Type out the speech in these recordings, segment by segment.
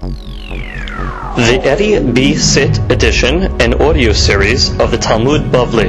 The Eddie B. Sit edition and audio series of the Talmud Bavli.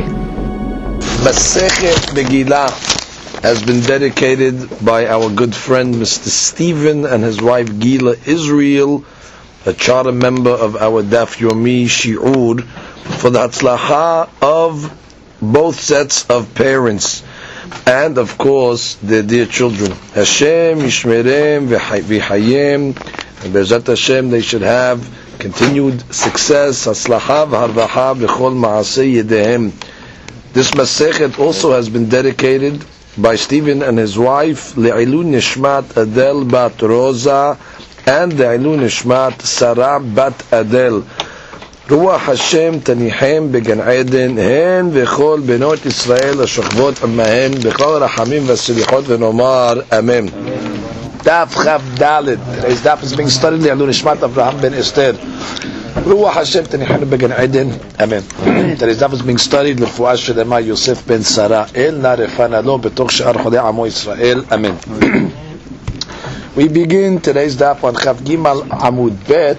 Masechet Megillah has been dedicated by our good friend Mr. Stephen and his wife Gila Israel, a charter member of our Daf Yomi Shi'ur, for the Hatzlacha of both sets of parents and of course their dear children. Hashem Yishmerem V'Hayem, and Be'ezrat Hashem they should have continued success, Hatzlacha v'Harvacha b'chol ma'aseh yedehem. This Masechet also has been dedicated by Stephen and his wife Le'ilu Nishmat Adel Bat Rosa and Le'ilu Nishmat Sarah Bat Adel. Ruach Hashem Tanihim Began Eden Hen V'chol Benot Israel Ashokvot Amahen B'chol Rachamim V'Silichot V'Nomar Amen. Daf Chav Dalet. Today's daf is being studied Le'ilu Nishmat Avraham Ben Esther. Ruach Hashem Tanihim Began Eden Amen. Today's daf is being studied L'Fuah Shelema Yosef Ben Sarah El Narefana Lo B'toch She'ar Chodei Amo Yisrael Amen. We begin today's daf on Chav Gimal Amud Bet,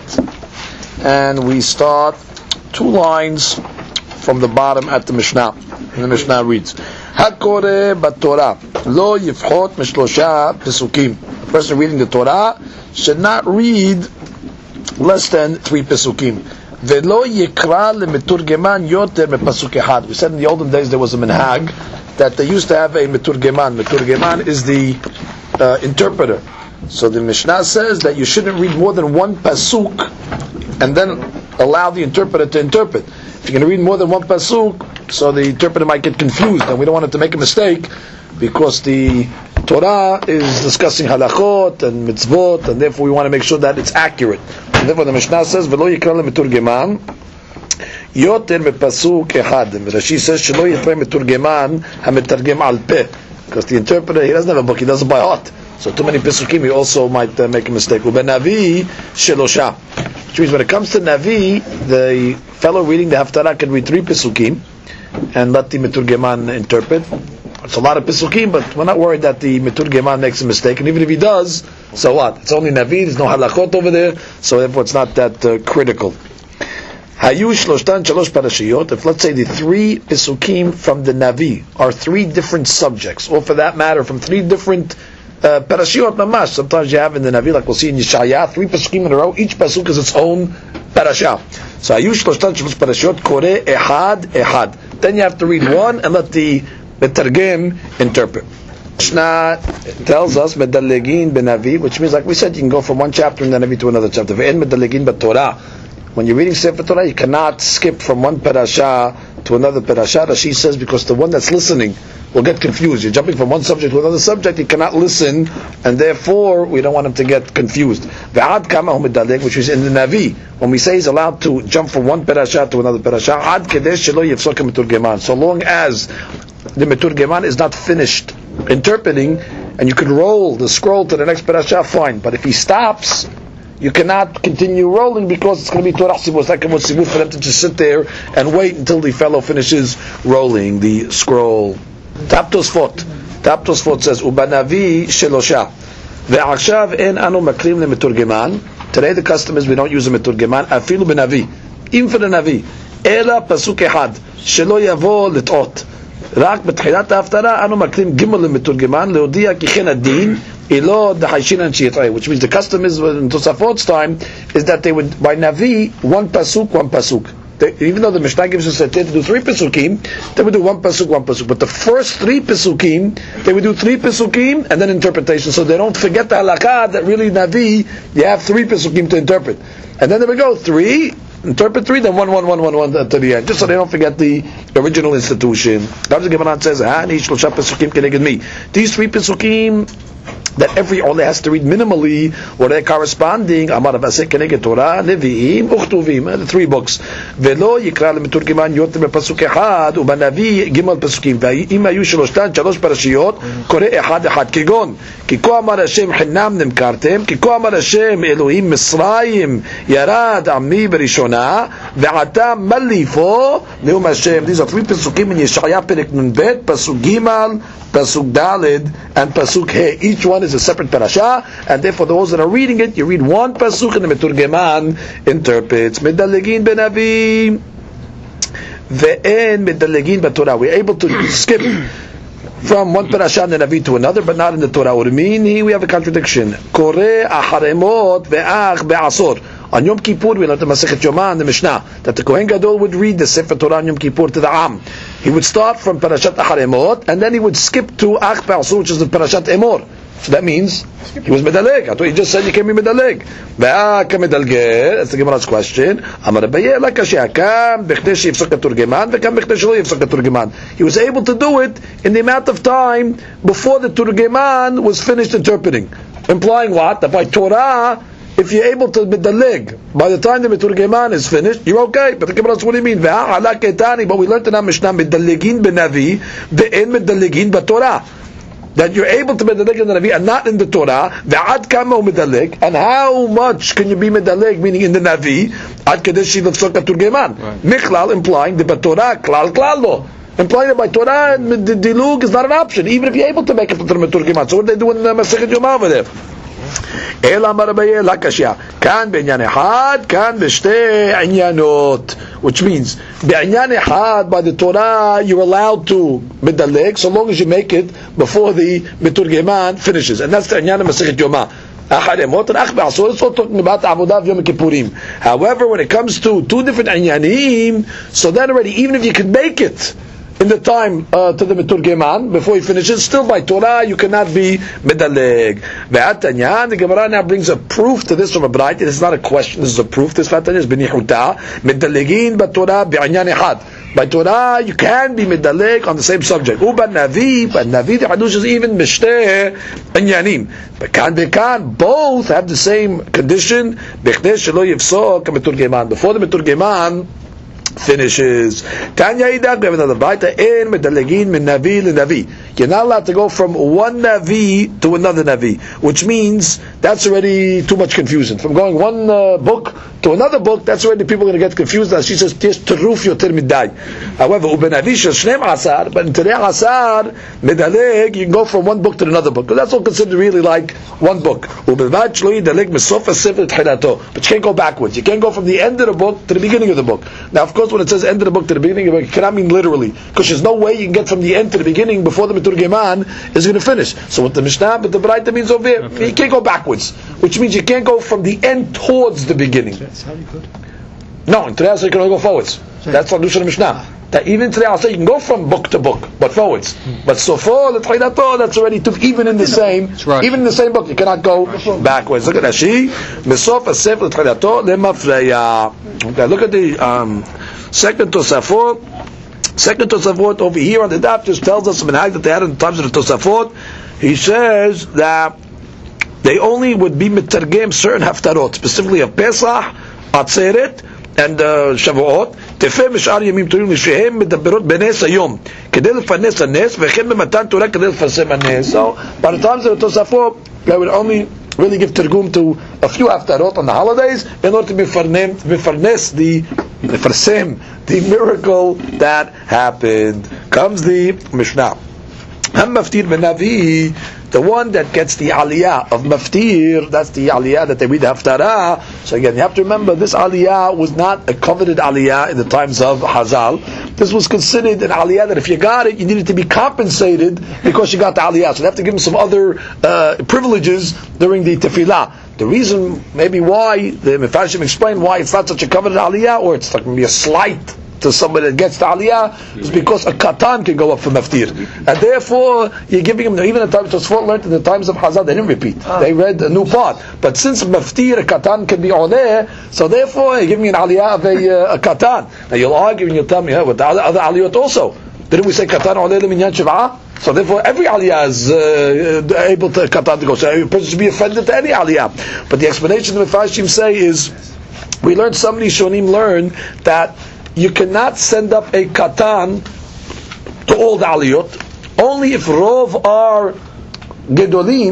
and we start 2 lines from the bottom at the Mishnah. And the Mishnah reads, Hakore Batorah Lo Yifchot Mishlosha Pesukim. The person reading the Torah should not read less than 3 Pesukim. Velo Yikra Lemeturgeman Yoter Mepasuk Ehad. We said in the olden days there was a minhag that they used to have a Meturgeman. Meturgeman is the interpreter. So the Mishnah says that you shouldn't read more than 1 pasuk and then allow the interpreter to interpret. If you're going to read more than 1 pasuk, so the interpreter might get confused, and we don't want him to make a mistake, because the Torah is discussing halachot and mitzvot, and therefore we want to make sure that it's accurate. And therefore the Mishnah says, "V'lo yikra lemeturgeman yoter mepasuk ehad." Rashi says, "Shelo yikra meturgeman hametargem al peh," because the interpreter, he doesn't have a book, he does it by heart. So too many pesukim, he also might make a mistake. Ubenavi shelosha, which means when it comes to Navi, the fellow reading the Haftarah can read 3 pesukim and let the Meturgeman interpret. It's a lot of pesukim, but we're not worried that the Meturgeman makes a mistake. And even if he does, so what? It's only Navi, there's no halachot over there, so therefore it's not that critical. Hayu shloshtan shalosh parashiyot. If let's say the 3 pesukim from the Navi are 3 different subjects, or for that matter, from 3 different parashiyot mamash. Sometimes you have in the Navi, like we'll see in Yeshaya, 3 pasukim in a row. Each pasuk is its own parasha. So ayush shloshtan shlosh parashiyot kore ehad. Then you have to read 1 and let the Metargem interpret. Mishnah tells us medallegin benavi, which means, like we said, you can go from 1 chapter in the Navi to another chapter. Ve'en medallegin b'Torah. When you're reading Sefer Torah, you cannot skip from 1 parasha to another parasha. Rashi says because the one that's listening will get confused. You're jumping from one subject to another subject, he cannot listen, and therefore we don't want him to get confused. Ve'ad kama hu medalleg, which is in the Navi. When we say he's allowed to jump from 1 parasha to another parasha, ad kedesh shelo yifsok meturgeman. So long as the meturgeman is not finished interpreting, and you can roll the scroll to the next parasha, fine. But if he stops, you cannot continue rolling, because it's going to be Torah Sibur, like Sibur, for them to just sit there and wait until the fellow finishes rolling the scroll. Taptosfot says, Ubanavi shelosha. Ve'akshav en anu makrim lemeturgeman. Today the custom is we don't use a meturgeman, afilu benavi. Even for the Navi. Ela pasuk ehad. Shelo yavo lit'ot. רק בתחילת ההפטרה אנו מקרים ג' למתורגמן להודיע כי כן הדין אילו דחיישינן שיתראה, which means the custom is in Tosafot's time is that they would, by Navi, 1 pasuk. Even though the Mishnah gives us a to do 3 pesukim, they would do 1 pasuk. But the first 3 pesukim, they would do 3 pesukim and then interpretation, so they don't forget the halakha that really Navi, you have 3 pesukim to interpret. And then they would go 3, interpret 3, then 1 to the end, just so they don't forget the original institution. The Gemara says, these 3 pesukim that every Ole has to read minimally, or they're corresponding, Amar Avasek Keneged Torah, Nevi'im, Uchtuvim, the 3 books. Velo Yikra Lemeturgeman Yoter Bepasuk Ehad, Ubanavi Gimel Pesukim, Va'im Ayu Shaloshtan Shalosh Parashiyot, Kore Ehad Kigon, Kiko Amar Hashem Hinam Nimkartem, Kiko Amar Hashem Elohim Misraim, Yarad Ami Berishona, Ve'ata Malifo, Neum Hashem. These are 3 pesukim in Yeshaya Perek Nun Bet, Pasuk Gimal, Pasuk Daled, and Pasuk He. Each one is a separate parasha, and therefore those that are reading it, you read one pasuk and the Meturgeman interprets. Medalegin benavi ve'en medalegin b'Torah. We're able to skip from one parasha in the Navi to another, but not in the Torah. Urmini, we have a contradiction. Koreh acharemot ve'ach be'asor. On Yom Kippur, we learned the Masechet Yomah and the Mishnah that the Kohen Gadol would read the Sefer Torah on Yom Kippur to the Am. He would start from Parashat Acharemot, and then he would skip to Ach Be'asur, which is the Parashat Emor. So that means he was medaleg. I thought you just said you can't be medaleg. Ve'aka medalger. That's the Gemara's question. Amar Abaye la kashya kam b'chdei sheyifsok haturgeman ve'kam b'chdei shelo yifsok haturgeman. He was able to do it in the amount of time before the turgeman was finished interpreting. Implying what? That by Torah, if you're able to medaleg, by the time the Meturgeman is finished, you're okay. But the Gemara says, what do you mean? But we learned in our Mishnah, medalegin benavi ve'en medalegin b'Torah. That you're able to medaleg in the Navi and not in the Torah. Ve'ad kama medaleg, and how much can you be medaleg, meaning in the Navi? Ad kadesh shivavsok haturgeman. Michlal, implying the Torah klal klal lo. Implying that by Torah, the dilug is not an option, even if you're able to make it to the Meturgeman. So what do they do in the Masechet Yomah over there? Ela marabaye la kashya kan be'inyan ehad kan b'shtei inyanot, which means be'inyan ehad, by the Torah you're allowed to medaleg so long as you make it before the Meturgeman finishes, and that's the inyan of Masechet Yomah. Acharemot and Ach Be'asor, it's all talking about Avodah Yom Kippurim. However, when it comes to two different inyanim, so then already, even if you can make it in the time to the Meturgeman before he finishes, still by Torah you cannot be medaleg. Ve'atanyan, the Gemara now brings a proof to this from a Braita. This is not a question, this is a proof. This Ve'atanyan is b'nichuta medalegin b'Torah bi'anyan echad. By Torah you can be medaleg on the same subject. U'ban Navi, but Navi the Hadush is even mishteh anyanim. But kan both have the same condition. B'chdei shelo yifsok Meturgeman, before the Meturgeman finishes. Tanya Idak, we have another Braita, in medalegin min Navi le Navi. You're not allowed to go from one Navi to another Navi, which means that's already too much confusion. From going one book to another book, that's already people are going to get confused. As she says, teruf yoter midai. However, ubenavi sheshnem asar, but in Terei Asar, medaleg, you can go from one book to another book. That's all considered really like one book. Ubevad shlo yidaleg misof hasefer tchilato. But you can't go backwards. You can't go from the end of the book to the beginning of the book. Now, of course, when it says end of the book to the beginning of the book, it cannot mean literally, because there's no way you can get from the end to the beginning before the Meturgeman is going to finish. So what the Mishnah, but the Braita means over here, you can't go backwards, which means you can't go from the end towards the beginning. That's how you could. No, in Terei Asar you can only go forwards. That's what Lushan Mishnah. That even Terei Asar you can go from book to book, but forwards. But so far the Tchilato, that's already took even in the same, even in the same book you cannot go backwards. Look at Rashi. Misof hasefer Tchilato lemafreya. Okay, look at the second Tosafot. Second Tosafot over here on the daf just tells us the minhag that they had in the times of the Tosafot. He says that they only would be mitargem certain haftarot, specifically of Pesach, Atzeret, and Shavuot. Tefeh mishar yamim torim lishehem medaberot benes hayom kedei lefanes hanes v'chem b'matan Torah kedei lefarsem hanes. So by the times of the Tosafot, they would only really give tergum to a few haftarot on the holidays in order to mefarnes the miracle that happened. Comes the Mishnah. Ham maftir ben Navi, the one that gets the aliyah of maftir, that's the aliyah that they read haftarah. So again, you have to remember, this aliyah was not a coveted aliyah in the times of Hazal. This was considered an aliyah that if you got it, you needed to be compensated because you got the aliyah. So they have to give him some other privileges during the tefillah. The reason, maybe why, the Mefarshim explain why it's not such a coveted aliyah, or it's like maybe a slight to somebody that gets the aliyah, is because a katan can go up for maftir, and therefore you're giving him. Even the times Tosfot learned in the times of Hazal, they didn't repeat; they read a new part. But since maftir a katan can be oleh, so therefore you're giving me an aliyah of a katan. Now you'll argue and you'll tell me, with the other aliyot also, didn't we say katan oleh leminyan shiv'ah? So therefore every aliyah is able to katan to go. So a person should be offended to any aliyah. But the explanation the Mefarshim say is, we learned, some Rishonim learn that you cannot send up a katan to all the aliyot, only if rov are gedolim,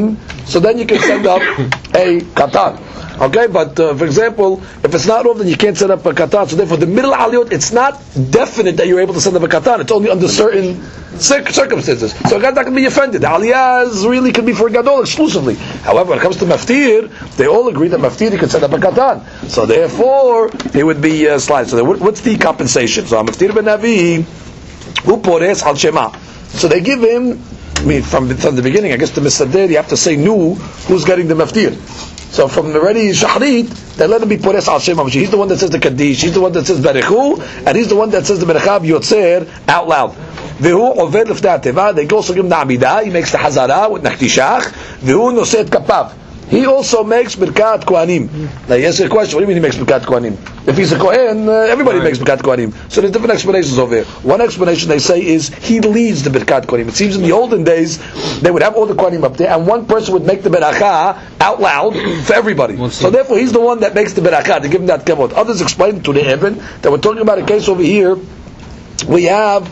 so then you can send up a katan. Okay, but for example, if it's not rov, then you can't set up a katan. So therefore, the middle aliyot, it's not definite that you're able to send up a katan. It's only under certain circumstances. So a guy not going to be offended. The aliyah really can be for gadol exclusively. However, when it comes to maftir, they all agree that maftir can set up a katan. So therefore, it would be slide. So what's the compensation? So maftir ben Navi, hu pores al shema. So they give him. I mean, from the beginning, I guess the misader, you have to say nu who's getting the maftir. So from the ready shahrit, they let him be pores al shema. He's the one that says the kaddish, he's the one that says berechu, and he's the one that says the berecha yotzer out loud. Vehu over lefnei teva. They also give him the amidah. He makes the hazara with nachtishach. Vehu noseh et kapav. He also makes birkat kohanim. Now you ask a question. What do you mean he makes birkat kohanim? If he's a kohen, everybody makes birkat kohanim. So there's different explanations over here. One explanation they say is he leads the birkat kohanim. It seems in the olden days they would have all the kohanim up there, and one person would make the beracha out loud for everybody. So therefore he's the one that makes the beracha to give him that kavod. Others explain to the Eben that we're talking about a case over here. We have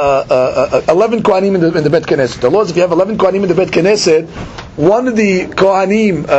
11 Kohanim in the Bet Knesset. The law is if you have 11 Kohanim in the Bet Knesset, one of the Kohanim,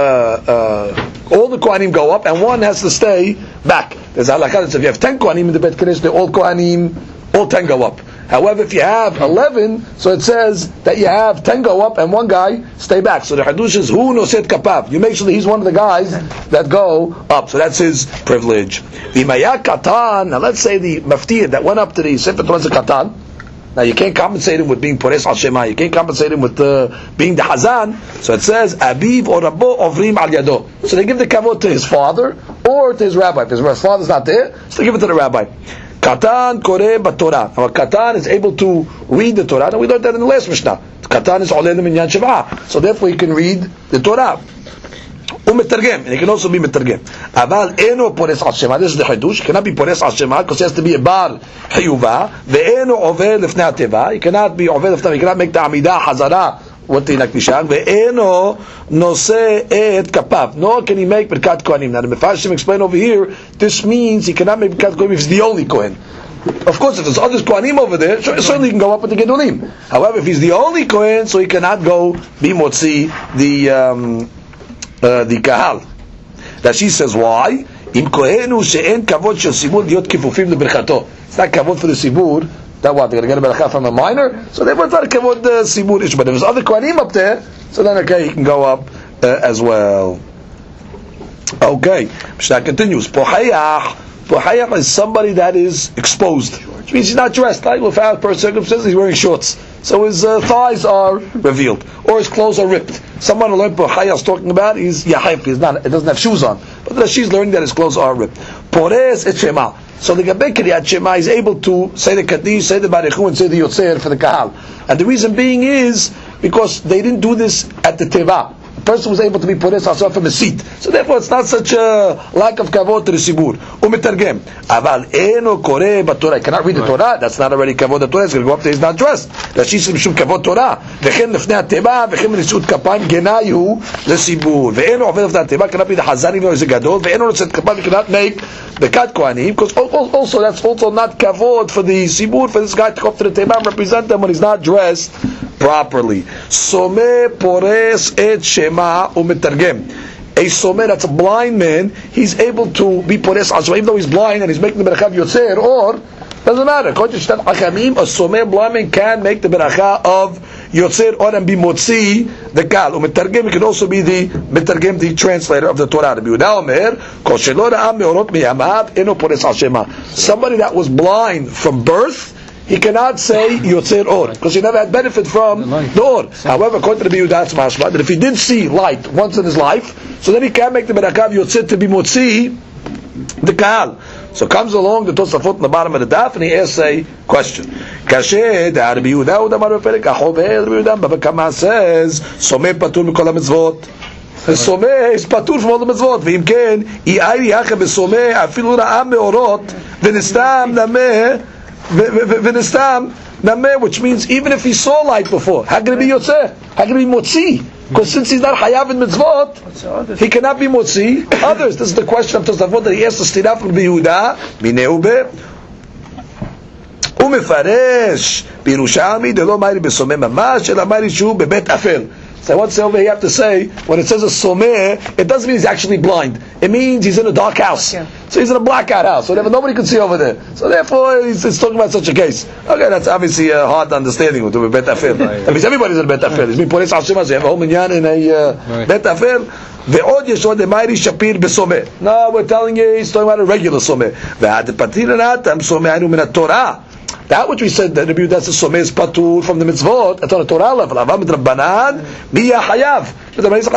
all the Kohanim go up, and one has to stay back. There's halakha that says if you have 10 Kohanim in the Bet Knesset, all Kohanim, all 10 go up. However, if you have 11, so it says that you have 10 go up and one guy stay back. So the hadush is hu noset kapav. You make sure that he's one of the guys that go up. So that's his privilege. V'imaya katan. Now let's say the maftir that went up to the sefer Torah katan. Now you can't compensate him with being pores al shema. You can't compensate him with being the hazan. So it says abiv or rabbo ovrim al yado. So they give the kavod to his father or to his rabbi. If his father's not there, so they give it to the rabbi. Katan koreh b'Torah. Now, Katan is able to read the Torah. And we learned that in the last Mishnah. Katan is oleh minyan shiv'ah. So therefore he can read the Torah. U'metargem. And he can also be metargem. Aval eno pores al shema. This is the hadush. He cannot be pores al shema because he has to be a bar hiyuva. Ve'eno over lefnei ateva. He cannot be over lefnei. He cannot make the amidah hazara with the nakdishah. Ve'eno noseh et kapav. Nor can he make birkat kohanim. Now the Mefarshim explain over here, this means he cannot make birkat kohanim if he's the only kohen. Of course, if there's others kohanim over there, certainly he can go up with the gedolim. However, if he's the only kohen, so he cannot go be motzi the kahal. Rashi says why? Im kohenu she'en kavod shel sibur liot kifufim leberchato. It's not kavod for the sibur. That what, they're going to get a beracha from a minor? So they were not kavod sibur ish. But if there's other kohanim up there, so then okay, he can go up as well. Okay, Mishnah continues. Pohayach is somebody that is exposed, which means he's not dressed. Like without per circumstances, he's wearing shorts, so his thighs are revealed, or his clothes are ripped. Someone who learned Pohayach is talking about he's yahif. He's not. It doesn't have shoes on, but she's learning that his clothes are ripped. Pores et shema. So the Gabei Kriyat Shema is able to say the Kaddish, say the Barechu, and say the Yotzer for the Kahal. And the reason being is because they didn't do this at the Teva. The person was able to be Pores also from a seat. So therefore it's not such a lack of Kavod to the Sibur. Umetargem. Aval eno koreh b'Torah. I cannot read the Torah. That's not already Kavod the Torah. He's going to go up there. He's not dressed. Rashi says Mishum Kavod Torah. V'chen lefnei ateva. V'chen nishut kapayim genayu l'Sibur. Ve'eno over lefnei ateva. Cannot be the Hazan even though he's a Gadol. Ve'eno nishut kapayim. Cannot make the Kat Kohanim, because also that's also not kavod for the sibur, for this guy to come to the teva and represent them when he's not dressed properly. Someh pores et shema umetargem. A someh, that's a blind man, he's able to be pores al shema, even though he's blind and he's making the beracha yotzer, or doesn't matter. According to Shtat Hakamim, a someh blind man can make the beracha of yotzer or and be motzi the kal. Umetargem, he can also be the metargem, the translator of the Torah. Somebody that was blind from birth, he cannot say yotzer or because he never had benefit from the or. However, according to the Biyudat's mashma, that if he did see light once in his life, so then he can make the beracha of yotzer to be motzi the kal. So comes along the Tosafot in the bottom of the daf, and he asks a question. Kasher the Rabbi Yehuda Udamar Perek Achover Rabbi Yehuda Baba Kama says Someh patur mikol hamitzvot. Someh is patur from all the mitzvot. V'im ken i'ayri hacha besomeh afilu ra'am meorot v'nistam nameh, which means even if he saw light before, how can it be yotzeh? How can it be motzi? Because since he's not hayav in mitzvot, he cannot be motzi others. This is the question of Tosafot that he asked the Stira from Yehuda. Mineu be umefaresh birushalmi delo mayri besomeh mamash ela mayri shu bebet afel. So what's over here you have to say, when it says a someh, it doesn't mean he's actually blind. It means he's in a dark house. Yeah. So he's in a blackout house, whatever, nobody can see over there. So therefore, he's talking about such a case. Okay, that's obviously a hard understanding to a bet afel. That means everybody's in a bet afel. It's mean polis Hashem, you have a whole minyan in a bet afel. Ve'od yeshod le'mayri shapir besomeh. No, we're telling you, he's talking about a regular someh. Ve'ad patir atam someh anu min Torah. That which we said that that's the someh is patur from the mitzvot. It's on a Torah level. Avam midrabanan miya hayav. Even if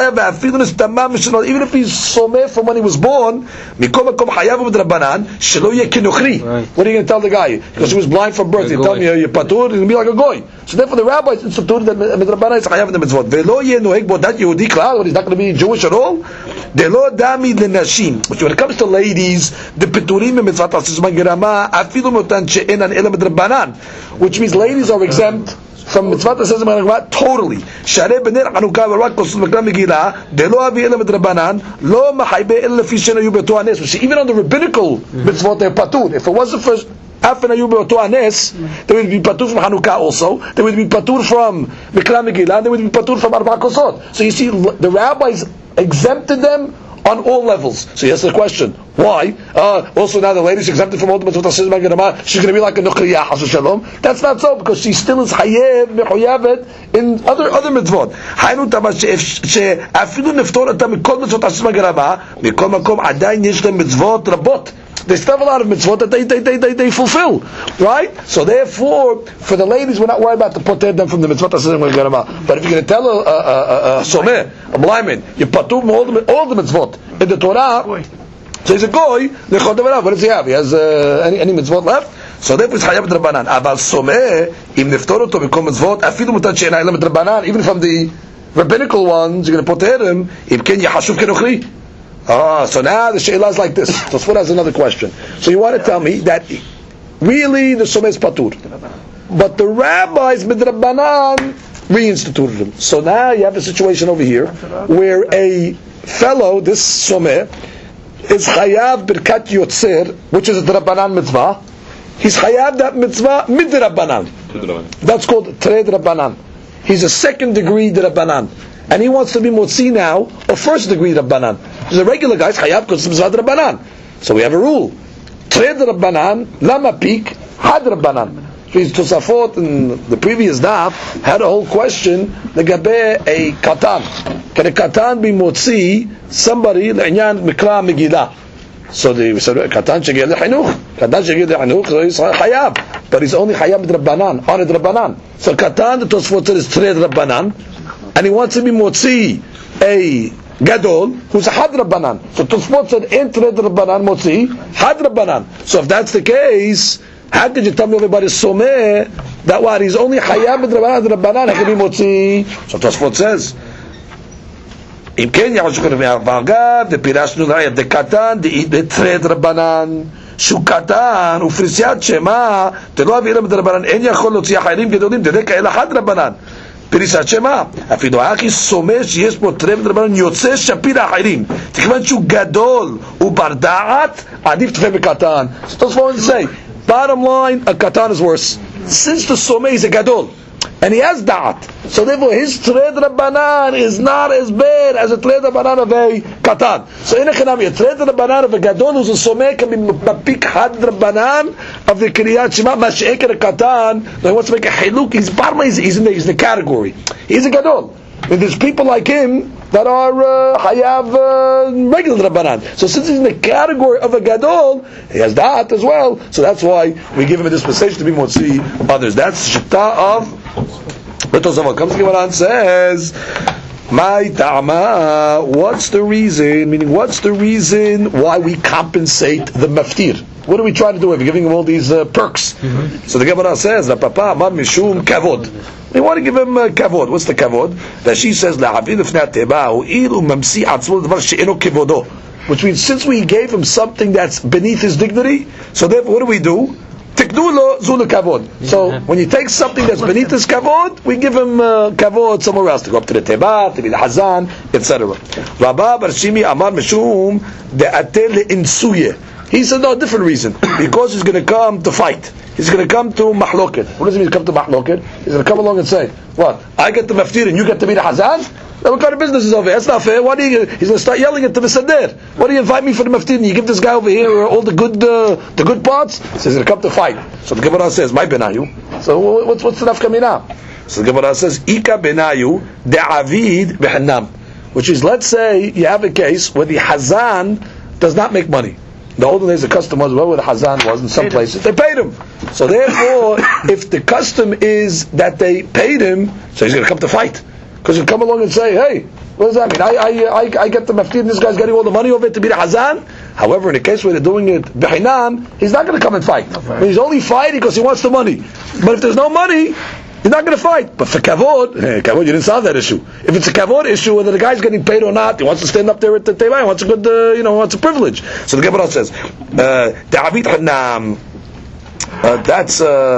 he's someh from when he was born, mikom makom hayav midrabanan shelo yeh kenochri. What are you going to tell the guy? Because he was blind from birth. You tell me you're patur, you're going to be like a goy. So therefore the rabbis instituted that midrabanan is hayav in the mitzvot. Ve'lo yeh noheg bodat Yehudi klal. He's not going to be Jewish at all. De'lo dami lenashim. But when it comes to ladies, the piturim in mitzvot asisman gerama afilu motan she'enan ela midrabanan. Which means ladies are exempt from mitzvot asisman totally. Sharei b'ner Chanukah v'rak kosus mekram megillah de'lo avi ela midrabanan lo mahaybe ela lefi shenayu be'oto hanes. Which even on the rabbinical mitzvot they're patur. If it wasn't for Afin ayu be'oto hanes, they would be patur from Chanukah also. They would be patur from mekram megillah. They would be patur from arba kosot. So you see, the rabbis exempted them on all levels. So he asks the question, why? Also now the lady's exempted from all the mitzvot she's going to be like a nukhriya hasu shalom. That's not so, because she still is hayev mechuyavet in other mitzvot. Haynu tama she'afilu neftor ata mikol mitzvot she's mikol makom adayin yesh them mitzvot rabot. They still have a lot of mitzvot that they fulfill, right? So therefore, for the ladies, we're not worried about to poter them from the mitzvot. But if you're going to tell a someh, a blind man, you patur all the mitzvot in the Torah, so he's a goy. What does he have? He has any mitzvot left? So therefore, it's chayav drabanan. Aval someh im neftor oto mikom mitzvot afilu mutat she'ena ela drabanan. Even from the rabbinical ones, you're going to poter them. Im ken yachashuv kenochri. So now the she'elah is like this. Tosfot has another question. So you want to tell me that really the someh is patur, but the rabbis midrabanan reinstituted him. So now you have a situation over here where a fellow, this someh, is chayav birkat yotzer, which is a drabanan mitzvah. He's chayav that mitzvah midrabanan. That's called trei drabanan. He's a second degree drabanan. And he wants to be motzi now, a first degree Rabbanan. Because a regular guy is chayav because it's mitzvah Rabbanan. So we have a rule. Tred Rabbanan, lama pik, had Rabbanan. These Tosafot in the previous daf had a whole question, legabe a katan. Can a katan be motzi somebody, le'inyan mikra megillah? So we said, katan shegir le'chinuch. Katan shegir le'chinuch, so he's chayav. But he's only chayav Rabbanan, on Rabbanan. So katan, the Tosafot said, is Tred Rabbanan. And he wants to be motzi a gadol who's a had rabbanan. So Tosfot said, "Ain't red rabbanan motzi had rabbanan." So if that's the case, how could you tell me everybody someh that what he's only hayav rabbanan? How can be motzi? So Tosfot says, "Im ken yachshukar ve'avagav the pirashnu la'ayat the katan the red rabbanan." Shukatan ufrisiat shema telo aviram rabbanan en yachol lotzi hayirim gedolim dedeka el had rabbanan. פריסת שמה, אפילו האחי סומך שיש בו טרף דרבנן יוצא שפיר האחרים. תכוון שהוא גדול ובר דעת, עדיף תפה בקטן. So that's what I want to say. Bottom line, a katan is worse. Since the someh is a gadol, and he has da'at, so therefore his tred rabbanan is not as bad as a tred rabbanan of a katan. So in a chinami, a tred rabbanan of a gadol who's a someh can be mapik had rabbanan of the kriyat shema, mash'ek a katan, no, he wants to make a hiluk, he's in the category. He's a gadol. And there's people like him that are hayav regular rabbanan. So since he's in the category of a gadol, he has that as well. So that's why we give him a dispensation to be motzi others. That's shita of Tosafot. Comes the Gemara and says, "My ta'ama." What's the reason? Meaning, what's the reason why we compensate the maftir? What are we trying to do? We're giving him all these perks. So the Gemara says, "La papa amar mishum kavod." They want to give him kavod. What's the kavod? That she says, "La'avil ifnat teba ilu mamsi atzmul davar she'eno kevodo." Which means, since we gave him something that's beneath his dignity, so therefore, what do? Tikdulo zulu kavod. So when you take something that's beneath his kavod, we give him kavod somewhere else to go up to the teba, to be the hazan, etc. Rabba bar Shimi amar mishum de'atel insuye. He said, no, different reason. Because he's going to come to fight. he's going to come to mahloket. What does it mean to come to mahloket? He's going to come along and say, what? I get the maftir and you get to be the hazan? Now, what kind of business is over here? That's not fair. Why do you? He's going to start yelling at the Mesader. Why do you invite me for the maftir and you give this guy over here all the good parts? So he's going to come to fight. So the Gemara says, "My benayu." So what's the nafka mina? So the Gemara says, "Ika benayu de'avid behanam," which is, let's say you have a case where the hazan does not make money. The olden days, the custom was where the hazan was in some places they paid him. So therefore, if the custom is that they paid him, so he's going to come to fight. Because he'll come along and say, hey, what does that mean? I get the maftir and this guy's getting all the money over it to be the hazan. However, in the case where they're doing it b'hinam, he's not going to come and fight. I mean, he's only fighting because he wants the money. But if there's no money, he's not going to fight. But for kavod, kavod, you didn't solve that issue. If it's a kavod issue, whether the guy's getting paid or not, he wants to stand up there at the table, he wants a good, wants a privilege. So the Gemara says, Da'avit hanam. That's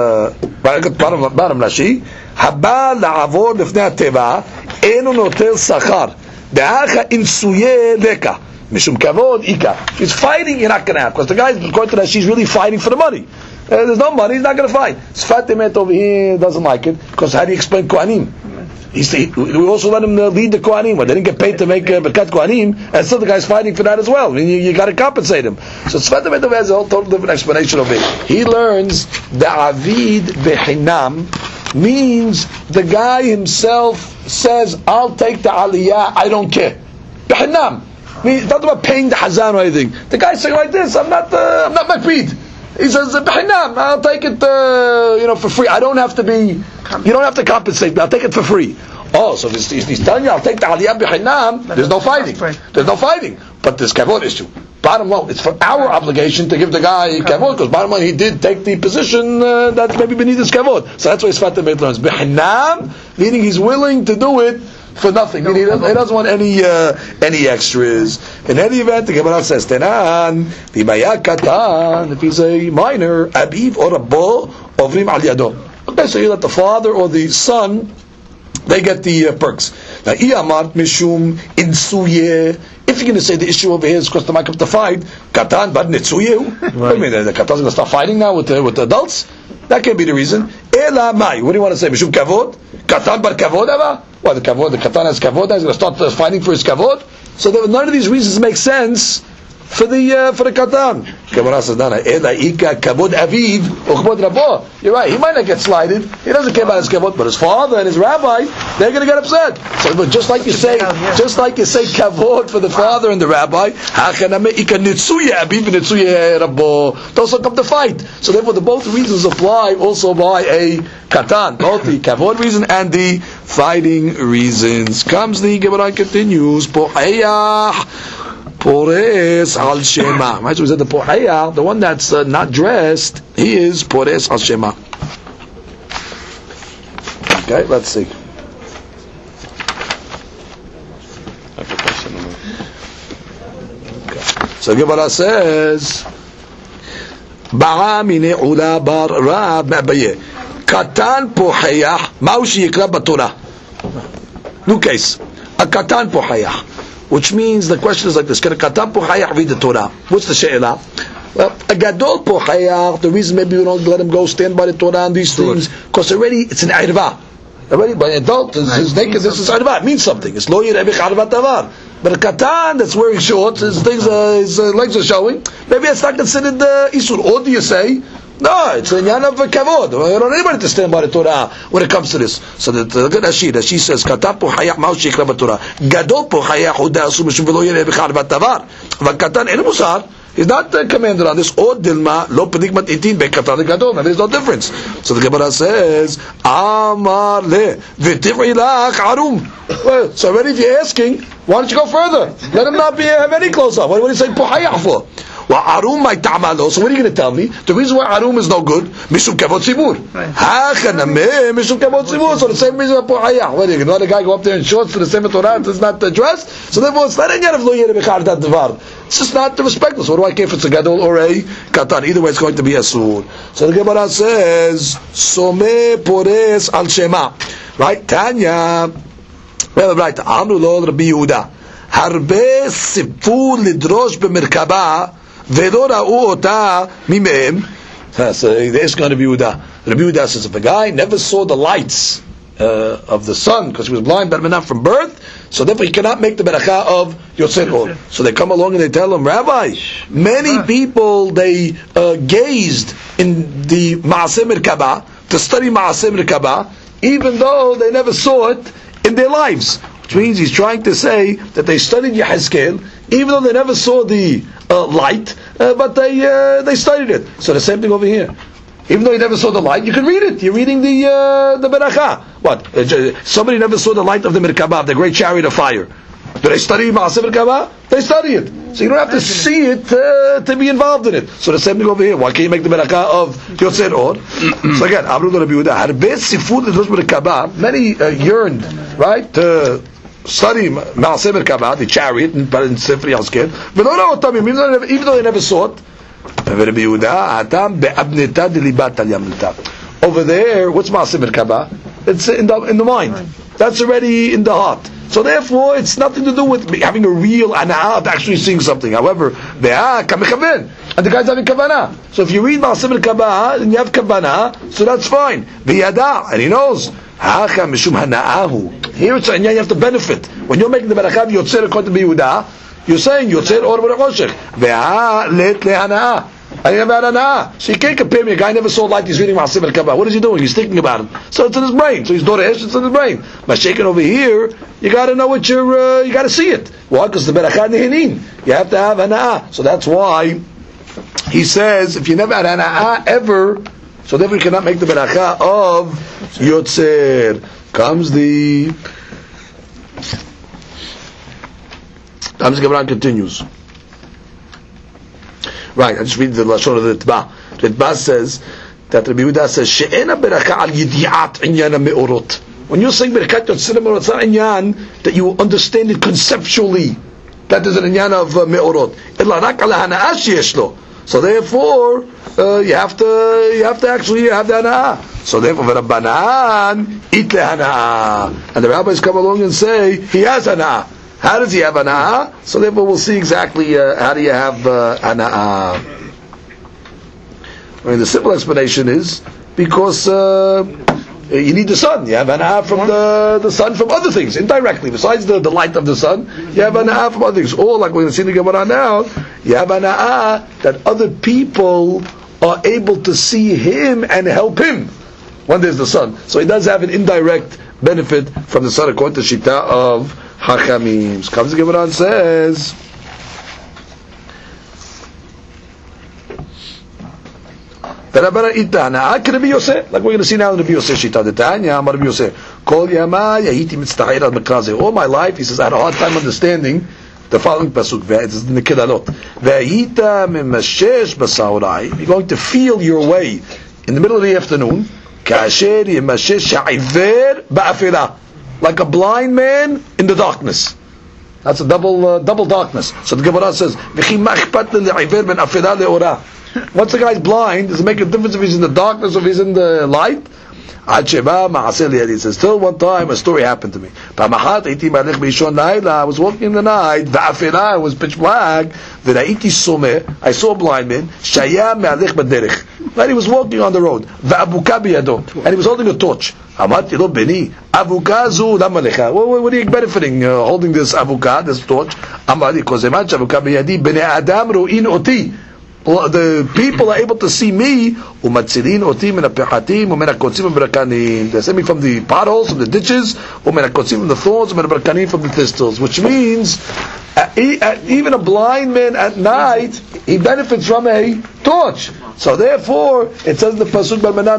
bottom Rashi. Haba la'avor lefnei hateva eno notel sachar da'acha insuye leka mishum kavod ika. He's fighting, you're not going to have, because the guy, according to Rashi, is really fighting for the money. There's no money, he's not going to fight. Sfat Emet over here doesn't like it, because how do you explain Kohanim? We also let him lead the Kohanim. Well, they didn't get paid to make Berkat Kohanim, and still the guy's fighting for that as well. I mean, you got to compensate him. So Sfat Emet over here has a whole total different explanation of it. He learns the Avid Behinam means the guy himself says, I'll take the Aliyah, I don't care. Behinam. It's not about paying the Hazan or anything. The guy's saying like this, I'm not Makbid. He says, "B'hinam, I'll take it, for free. I don't have to be. You don't have to compensate me. I'll take it for free." Oh, so if he's telling you, "I'll take the aliyah b'hinam," there's no fighting. There's no fighting. But there's kavod issue. Bottom line, it's for our obligation to give the guy kavod, because bottom line, he did take the position that's maybe beneath his kavod. So that's why Sfat Emet learns b'hinam, meaning he's willing to do it for nothing. Meaning he doesn't want any extras. In any event, the Gemara says, "Tenan v'maya katan." If he's a minor, abiv or rabbo ovrim al yado. Okay, so you let the father or the son, they get the perks. Now, iyamart mishum insuye. If you're going to say the issue over here is because they might come to fight, katan bad nitsuye. I mean, the katan's going to start fighting now with the adults. That can't be the reason. Ela mai. What do you want to say? Mishum kavod? Katan bar kavod ava? Well, the katan has kavod. He's going to start fighting for his kavod. So none of these reasons make sense for the katan. Gemara says, "Nana ela ika kavod aviv or kavod rabbo." You're right. He might not get slighted. He doesn't care about his kavod, but his father and his rabbi, they're going to get upset. So, but just like you say kavod for the father and the rabbi, hachaname ika nitzuye aviv nitzuye rabbo. Those will come to fight. So therefore, the both reasons apply also by a katan, both the kavod reason and the fighting reasons. Comes the Gemara continues. Pohayah. Pores al shema. Right, so we said the pohaya, the one that's not dressed, he is pores al shema. Okay, let's see. I have a question. Okay. So Gemara says, Ba'a mine ula bar rab ma'baye. Katan pohaya, ma'ushi yikra b'torah. New case. A katan pohaya. Which means the question is like this: Can a katan pohayach read the Torah? What's the she'elah? Well, a gadol pohayach. The reason maybe we don't let him go stand by the Torah and these things, because already it's an irva. Already by an adult, his nakedness is irva. It means something. It's lo yirevich arvat tavar. But a katan that's wearing shorts, his legs are showing. Maybe it's not considered isur. Or do you say? No, it's a yan of kavod. You don't need anybody to stand by the Torah when it comes to this. So look at Rashi says, "Katan pohayach ma'u shekra b'Torah. Gadol pohayach huda asu mishum v'lo yireh b'char v'tavar. V'katan en musar." He's not commanded on this. Or dilma lo pedigmat itin be'katan gadol. There's no difference. So the Gemara says, "Amar le v'tivri lach arum." Well, so already if you're asking, why don't you go further? Let him not have any clothes on. What do you say pohayach for? Well, arum my ta'amalo. So what are you going to tell me? The reason why arum is no good, mishum kavod tzibur. Hachanameh mishum kavod tzibur. So the same reason why pohayach. What are you going to let a guy go up there in shorts to the same Torah? It's not dressed. So therefore, it's not a yan of lo yireh b'char dat devar. It's just not respectful. So what do I care if it's a gadol or a katan? Either way, it's going to be asur. So the Gemara says, "Some pores al shema." Right? Tanya. Well, right. Amru lo Rabbi Yehuda. Harbe sifu lidrosh b'merkaba. ולא ראו אותה ממהם, So they ask on Rabbi Yehuda. Rabbi Yehuda says, if a guy never saw the lights of the sun because he was blind from birth, so therefore he cannot make the beracha of Yotzer Or. So they come along and they tell him, Rabbi, many people they gazed in the Ma'aseh Merkabah to study Ma'aseh Merkabah, even though they never saw it in their lives. Which means he's trying to say that they studied Yehezkel, even though they never saw the light, but they studied it. So the same thing over here. Even though you never saw the light, you can read it. You're reading the beracha. What? Somebody never saw the light of the Merkabah, the great chariot of fire. Do they study Ma'aseh Merkabah? They study it. So you don't have to see it to be involved in it. So the same thing over here. Why can't you make the beracha of Yotzer Or? So again, Amru Rabbi Yehuda, Harbeh Sifur L'Drosh Merkabah, many yearned, right, to study Ma'aseh Merkabah, the chariot, in Sefer Yehezkel, even though they never saw it. Over there, what's Ma'aseh Merkabah? It's in the mind. That's already in the heart. So therefore, it's nothing to do with having a real ana'ah of actually seeing something. However, and the guy's having kavanah. So if you read Ma'aseh Merkabah and you have kavanah, so that's fine. And he knows. Here it's you have to benefit. When you're making the beracha Yotzer according to Yehuda, you're saying Yotzer Or V'Choshech. Ve'ah le'hana'ah. I never had ana'ah. So you can't compare me. A guy never saw light. He's reading Ma'aseh Merkabah. What is he doing? He's thinking about it. So it's in his brain. So he's doresh. It's in his brain. But shaking over here, you got to know what you got to see it. Why? Because the beracha nehinin. You have to have ana'ah. So that's why he says if you never had ana'ah ever, so therefore you cannot make the beracha of Yotzer. Comes the Gemara continues. Right, I just read the Lashon of the Ritba. Ritba says that Rabbi Yehuda says she'ena beracha al yidi'at inyan me'orot. When you're saying berakat Yotzer me'orot, it's not inyan that you understand it conceptually. That is an inyan of me'orot. Illa rak ala hana'ah sheyesh lo. So therefore, you have to actually have the hana'ah. So therefore, Rabbanan it lehana'ah. And the rabbis come along and say he has hana'ah. How does he have hana'ah? So therefore, we'll see exactly how do you have hana'ah. I mean, the simple explanation is because you need the sun. You have hana'ah from the sun from other things indirectly. Besides the light of the sun, you have hana'ah from other things. Or like we're going to see in the Gemara now, you have hana'ah that other people are able to see him and help him when there's the sun. So he does have an indirect benefit from the sun according to Shita of Hachamim. Comes the Gemara and says, like we're going to see now in the Rabbi Yosef Shita. All my life, he says, I had a hard time understanding the following pasuk. It's in the Kedalot. You're going to feel your way in the middle of the afternoon, like a blind man in the darkness. That's a double darkness. So the Gemara says, once the guy's blind, does it make a difference if he's in the darkness or if he's in the light? He says, till one time a story happened to me. I was walking in the night, it was pitch black, I saw a blind man, and he was walking on the road, and he was holding a torch. What are you benefiting holding this avuka, this torch? The people are able to see me. They see me from the potholes, from the ditches, from the thorns, from the thistles. Which means, even a blind man at night, he benefits from a torch. So therefore, it says in the pasuk,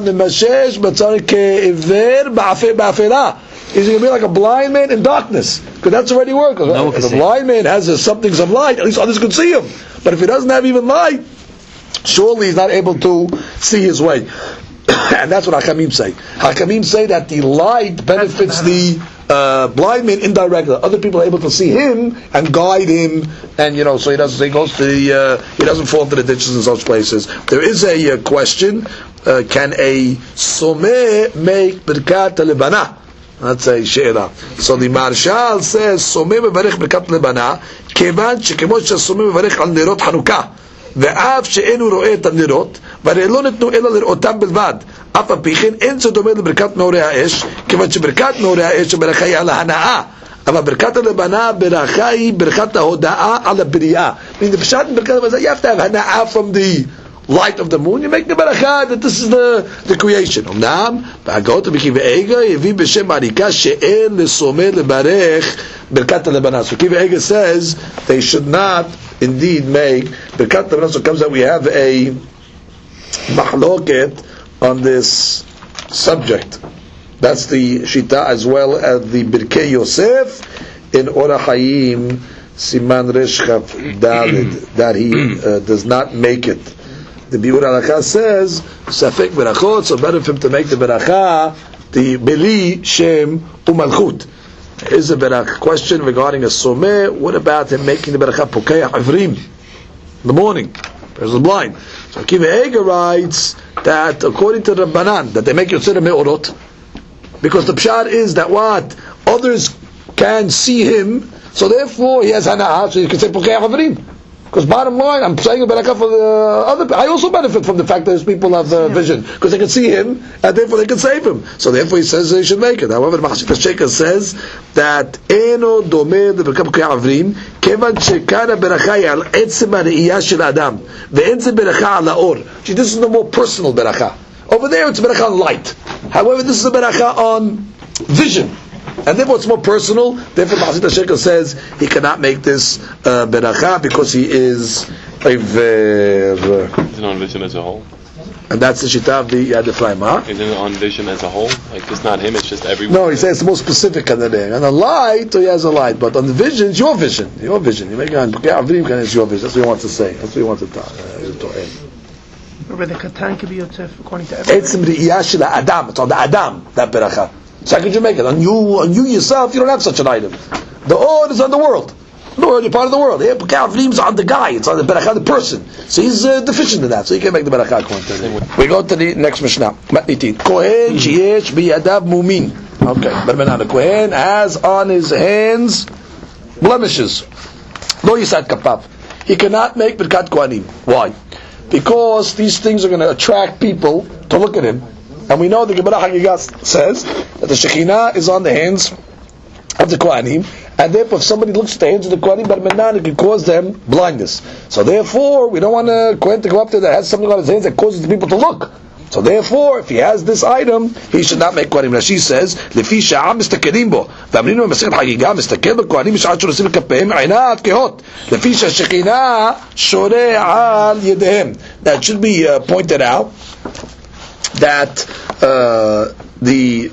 he's going to be like a blind man in darkness, because that's already work. If a blind man has some light, at least others can see him. But if he doesn't have even light, surely he's not able to see his way. And that's what Hakamim say. Hakamim say that the light benefits the blind man indirectly. Other people are able to see him and guide him, and so he doesn't he doesn't fall into the ditches in such places. There is a question: can a someh make birkat lebana? That's a she'ela. So the Marshal says, someh mevarech birkat lebana, kevan shekemo shesomeh mevarech al nerot Chanukah. ואף שאינו רואה את הנרות, והרי לא נתנו אלא לראותם בלבד. אף על פי כן אין זה דומה לברכת מאורי האש, כיוון שברכת מאורי האש הברכה היא על ההנאה, אבל ברכת הלבנה ברכה היא ברכת ההודעה על הבריאה. meaning the pshat in ברכת הלבנה, you have to have הנאה from the light of the moon. You make the ברכה that this is the creation. אמנם בהגאות רבי עקיבא איגר הביא בשם מעריקה שאין לסומא לברך ברכת הלבנה. So Akiva Eiger says they should not indeed make ברכת הלבנה. So it comes that we have a mahloket on this subject. That's the shita as well as the Birkei Yosef in Orach Hayim Siman Resh Chaf Daled, that he does not make it. The Biur Halakha says Safek Berachot, so better for him to make the Beracha the Beli Shem Umalchut. Here's a question regarding a Someh. What about him making the Beracha Pokei Avrim in the morning? There's a blind. So Akiva Eiger writes that according to the Rabbanan that they make Yotzei Me'orot, because the pshat is that what? Others can see him, so therefore he has hana'ah, so you can say Pokei Avrim. Because bottom line, I'm saying a barakah for the other. I also benefit from the fact that those people have vision, because they can see him, and therefore they can save him. So therefore he says they should make it. However, the Machshit HaSheker says that Eno domeh the barakah Pokei Avrim, kevan shekana barakah al etzem ha're'iyah shel adam, ve'en ze barakah al ha'or. This is the more personal barakah. Over there it's barakah on light. However, this is a barakah on vision. And therefore it's more personal. Therefore Machshit HaSheker says he cannot make this barakah because he is a ver. Isn't it on vision as a whole? And that's the shita of the Yad Ephraim, huh? Isn't it on vision as a whole? Like it's not him, it's just everyone. No, he says it's more specific on the day. On the light, he has a light. But on the vision, it's your vision. Your vision. You make it on Avrim, it's your vision. That's what he wants to say. That's what he wants to talk. Remember, the Katan can be Yosef according to everyone. Etzem re'iyah shel Adam. It's on the Adam, that beracha. So how could you make it? On you yourself, you don't have such an item. The Or is on the world. The world, you're part of the world. Here, Pokei Avrim is on the guy. It's on the beracha, the person. So he's deficient in that. So you can't make the beracha according to him. We go to the next Mishnah. Matnitin. Kohen sheyesh biyadav mumin. Okay. But the Kohen has on his hands blemishes. Lo yisad kapav. He cannot make Birkat Kohanim. Why? Because these things are going to attract people to look at him. And we know the Gemara Chagigas says that the Shekhinah is on the hands of the Kohanim, and therefore if somebody looks at the hands of the Kohanim, it can cause them blindness. So therefore, we don't want a Kohen to go up there that has something on his hands that causes the people to look. So therefore, if he has this item, he should not make Kohanim. Rashi says, "Lefi sha'am mistakelim bo, v'amrinu b'masechet Chagiga mistakel b'Kohanim b'sha'at shorosim b'kapeim einat kehot, lefi sha'shekhinah shoreh al yedehem." That should be pointed out that the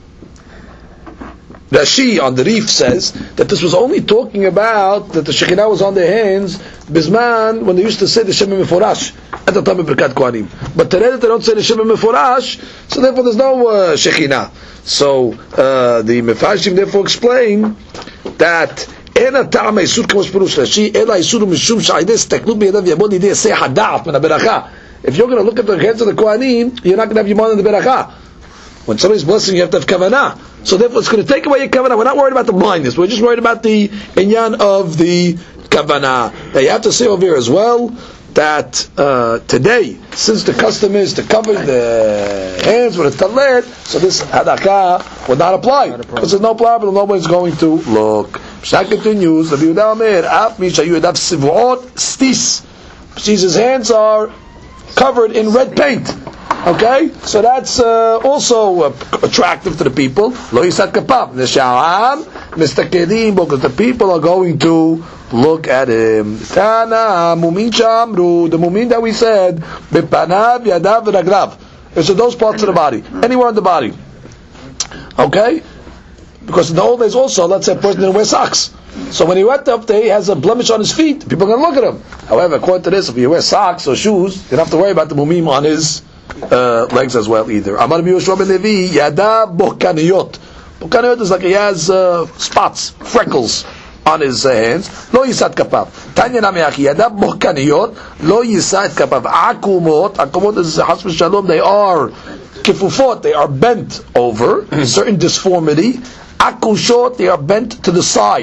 Rashi on the Reef says that this was only talking about that the Shekhinah was on their hands Bisman when they used to say the Shem Meforash at the time of Birkat Kohanim. But today that they don't say the Shem Meforash, so therefore there's no Shekhinah. So the Mefarshim therefore explain that אין הטעם האיסור כמו שפירוש רש"י, אלא האיסור הוא משום שעל ידי הסתכלות בידיו יעמוד לידי היסח הדעת מן הברכה. If you're going to look at the hands of the Kohanim, you're not going to have Yimon in the Beracha. When somebody's blessing, you have to have Kavanah. So therefore, it's going to take away your Kavanah. We're not worried about the blindness. We're just worried about the Inyan of the Kavanah. Now you have to say over here as well that today, since the custom is to cover the hands with a talet, so this hadakah would not apply. Because there's no problem, nobody's going to look. Mishnah continues, Rabbi Yehuda Omer, Af mi shayu yadav sivuot stis. His hands are covered in red paint. Okay? So that's also attractive to the people. Lo yisad kapav. Nesha'am mistakedim, because the people are going to look at him. Tana mumin shamru, the mumin that we said, bepanav yadav v'raglav. So those parts of the body, anywhere on the body. Okay? Because in the old days also, let's say a person didn't wear socks. So when he went up there, he has a blemish on his feet. People are going to look at him. However, according to this, if you wear socks or shoes, you don't have to worry about the mumim on his legs as well either. Amar Yoshua ben Levi, Yada Bokaniyot. Bokaniyot is like he has spots, freckles on his hands. Lo yisad kapav. Tanya Namiaki, Yada Bokaniyot, Lo yisad kapav. Akumot. Akumot is Has v'Shalom. They are kifufot. They are bent over, certain disformity. Akushot, they are bent to the side,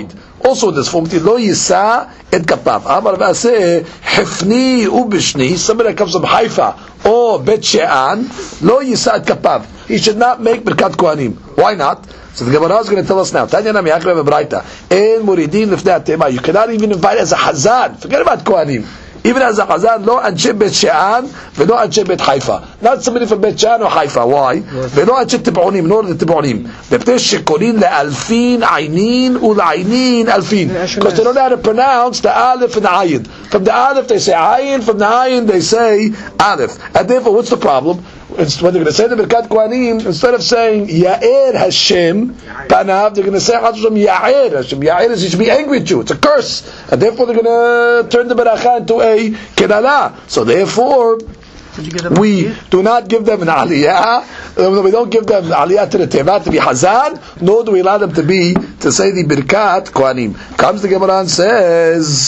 Also in this form, lo yisa et kapav. Amar v'aseh hifni ubishni. Somebody that comes from Haifa or Bet She'an, lo yisa et kapav. He should not make Birkat Kohanim. Why not? So the Gemara is going to tell us now. Tanya nam Yaakov Braita. En muridin lifnei atema. You cannot even invite as a hazan. Forget about Kohanim. Even as a hazan, lo anshe Bet She'an, velo anshe Bet Haifa. Not somebody from Bet She'an or Haifa. Why? Velo anshe Tib'onim, nor the Tib'onim. Mepnei shekorin le'alfin aynin u'l'aynin alfin. Because they don't know how to pronounce the aleph and the ayin. From the aleph they say ayin, from the ayin they say aleph. And therefore, what's the problem? When they're going to say the Birkat Kohanim, instead of saying Ya'er Hashem Panav, they're going to say Ya'er Hashem. Ya'er is he should be angry at you. It's a curse, and therefore they're going to turn the beracha into a kedala. So therefore, we do not give them an aliyah. We don't give them aliyah to the teva to be hazan, nor do we allow them to say the Birkat Kohanim. Comes the Gemara and says,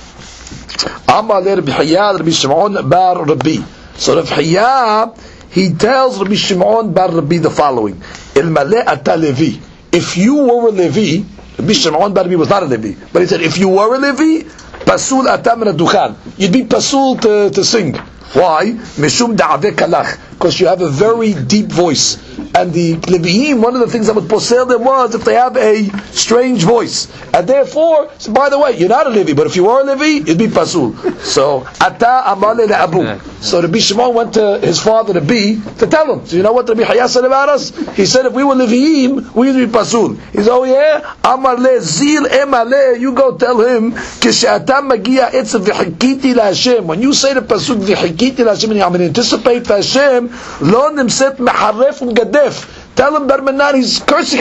Amar le Rabbi Hiya Rabbi Shimon bar Rabbi. So Rabbi Hiya, he tells Rabbi Shimon bar Rabbi the following: El Maleh ata Levi. If you were a Levi, Rabbi Shimon bar Rabbi was not a Levi, but he said, if you were a Levi, pasul ata min ad-dukhan. You'd be pasul to sing. Why? Mishum da'aveh kalach. Because you have a very deep voice. And the Levi'im, one of the things that would posel them was if they have a strange voice. And therefore, so by the way, you're not a Levi, but if you were a Levi, you'd be pasul. So, ata amale le'abu. So Rabbi Shimon went to his father Rabbi to tell him. So you know what Rabbi Hiya said about us? He said if we were Levi'im, we would be pasul. He said, oh yeah? Amar le zil emale. You go tell him, kishe'ata magia etzav v'chikiti la'Hashem. When you say the pasuk v'chikiti la'Hashem, and you anticipate Hashem, lo nimset meharef u'gadef. Tell him Barmanan he's cursing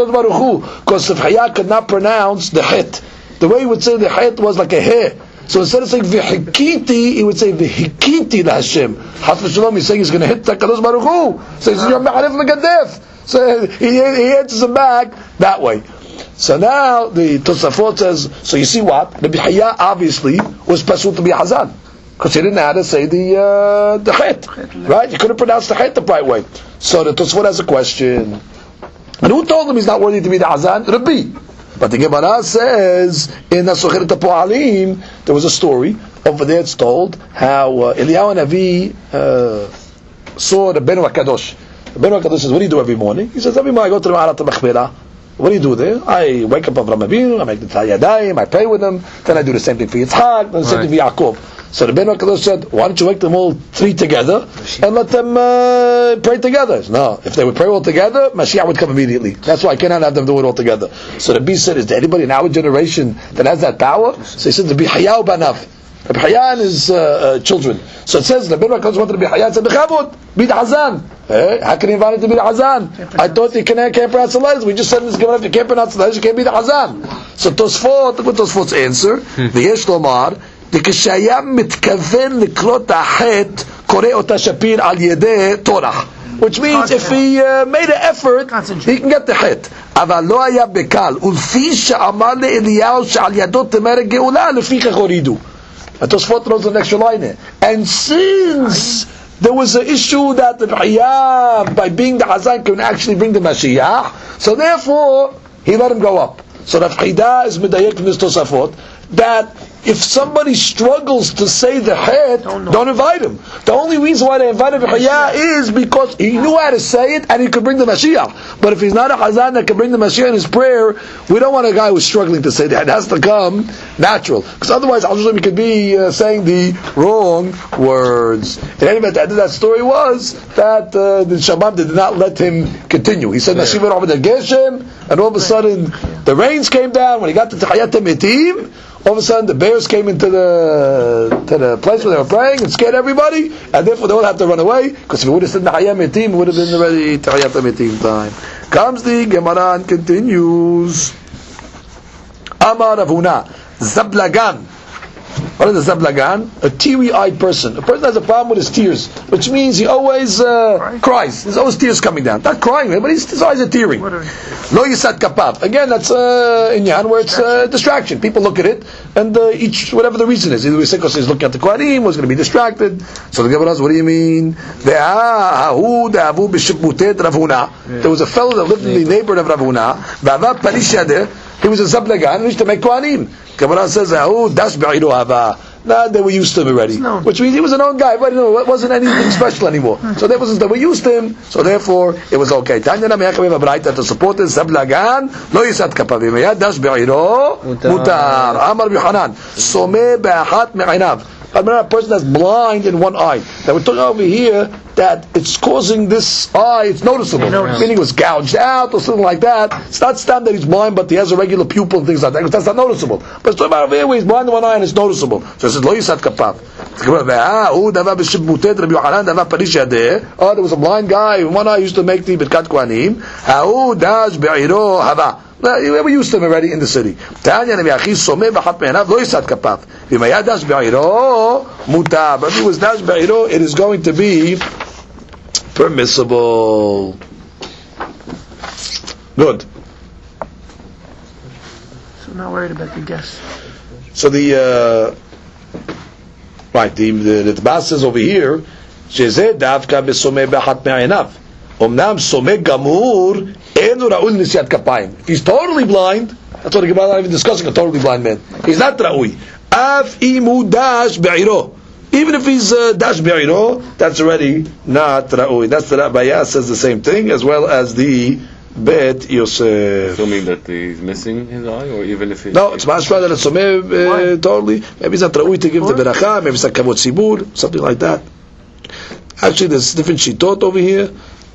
because if Hiya could not pronounce the hit. The way he would say the hit was like a he. So instead of saying v'hikiti, he would say v'hikiti la'Hashem. Hafez Shalom, he's saying he's going to hit HaKadosh Baruch Hu. So he says, you're meharef megadef. So he answers him back that way. So now the Tosafot says, so you see what? Rabbi Hiya obviously was pasul to be hazan. Because he didn't know how to say the chet, right? You couldn't pronounce the chet the right way. So the Tosfot has a question. And who told him he's not worthy to be the Hazan? Rabbi. But the Gemara says, in Socheret HaPo'alim, there was a story, over there it's told, how Eliyahu Navi saw the Benu HaKadosh. The Benu HaKadosh says, what do you do every morning? He says, every morning I go to the Ma'arat HaMachpelah. What do you do there? I wake up Avram Avinu, I make the Yadayim, I pray with them, then I do the same thing for Yitzhak, then the same thing for Yaakov. So the Ben HaKadosh said, why don't you wake them all three together and let them pray together? No, if they would pray all together, Mashiach would come immediately. That's why I cannot have them do it all together. So the B said, is there anybody in our generation that has that power? So he said, Rabbi Hiya Banav. Rabbi Hiya and his children. So it says, the Ben HaKadosh wanted Rabbi Hiya and said, Bechavod, be the Hazan. How can you invite him to be the Hazan? I thought you can't pronounce the letters. We just said in this Gemara, if you can't pronounce the letters, you can't be the Hazan. So Tosfot, look what Tosfot's answer. V'yesh lomar, כשהיה מתכוון לקלוט החטא קורא אותה שפיר על ידי תורח, which means if he made an effort he can get the חטא. אבל לא היה בקל, ולפי שאמר לאליהו שעל ידו תמר הגאולה לפיכך הורידו. התוספות knows the next line here. And since there was an issue that the Hiya by being the Hazan can actually bring the Mashiach, so therefore he let him go up. So the Hiya is medayek in this Tosafot that if somebody struggles to say the het, don't invite him. The only reason why they invited Hiya is because he knew how to say it and he could bring the Mashiach. But if he's not a Hazan that can bring the Mashiach in his prayer, we don't want a guy who's struggling to say that. It has to come natural. Because otherwise, he could be saying the wrong words. In any event, the end of that story was that the Shabbat did not let him continue. He said, Nashiv Rahmat Geshem, and all of a sudden the rains came down. When he got to Tahiyat HaMetim, all of a sudden the bears came into the place where they were praying and scared everybody, and therefore they all had to run away, because if it would have said Tahiyat HaMetim, it would have been already Tahiyat HaMetim time. Comes the Gemara and continues. Amar Rav Huna, Zablagan. What is a Zablagan? A teary-eyed person. A person has a problem with his tears, which means he always cries. There's always tears coming down. Not crying, but his eyes are tearing. Lo Yisat Kapav. Again, that's inyan where it's distraction. People look at it, and each, whatever the reason is. Either we say because he's looking at the Kohanim, was going to be distracted. So the Gemara says, what do you mean? There was a fellow that lived in the neighborhood of Rav Huna. He was a Zablagan, and he used to make Kohanim. Gemara says, "Oh, dash be'iru hava." Nah, they were used to him already. Which means he was a known guy, but it wasn't anything special anymore. So they were used to him, so therefore it was okay. Tanya Namiyaka, we have a Braita to support this. Zablagan, lo yisat kapavim. Yad dash be'iru, mutar. Amar Yohanan, someh be'achat me'inav. A person that's blind in one eye. Now we're talking over here that it's causing this eye, it's noticeable. Meaning it was gouged out or something like that. It's not stand that he's blind, but he has a regular pupil and things like that. That's not noticeable. But it's talking about over here where he's blind in one eye and it's noticeable. So it says, Lo yisat kapav. Oh, there was a blind guy in one eye used to make the Birkat Kohanim. We were used to him already in the city. But if he was dash be'iro, it is going to be permissible. Good. So not worried about the guess. So the Tbas says over here, שזה דווקא בסומא באחת מעיניו. אמנם סומא גמור, אינו ראוי לנשיאת כפיים. If he's totally blind, that's what the Gemara is not even discussing a totally blind man. He's not ראוי. אף אם הוא דש בעירו. Even if he's dash be'iro, that's already not ra'ui. That's the Rabbayah says the same thing, as well as the Bet Yosef. Assuming that he's missing his eye, or even if he's... No, it's mashma that it's someh totally. Maybe it's not ra'ui to give the beracha, maybe it's not kavod sibur, something like that. Actually, there's different shitot over here.